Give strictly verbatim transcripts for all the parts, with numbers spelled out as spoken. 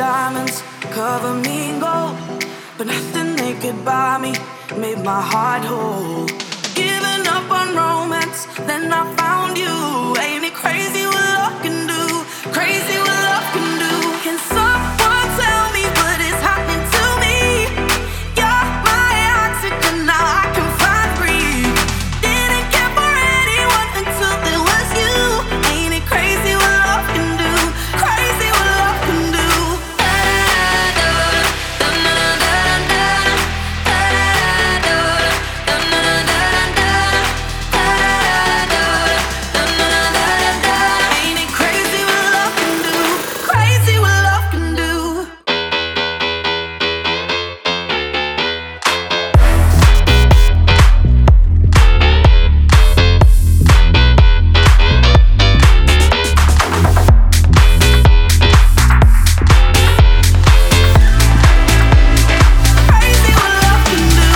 diamonds cover me in gold, but nothing they could buy me made my heart whole. Giving up on romance, then I found you. Ain't it crazy what love can do? Crazy what love can do. Can someone tell me what is happening to me? You're my oxygen, now I can find breathe. Didn't care for anyone until it was you. Ain't it crazy what love can do? Crazy what love can do. Ain't it crazy what love can do? Crazy what love can do. Crazy what love can do.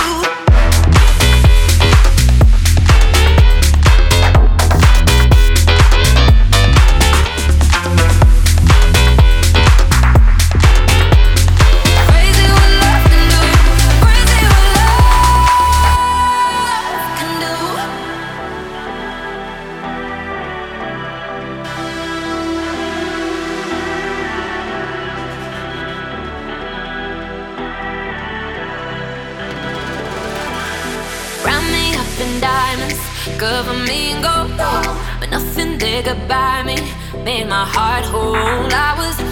Crazy what love can do. Crazy what love can do. Round me up in diamonds, cover me in gold, but nothing they could buy me made my heart whole. I was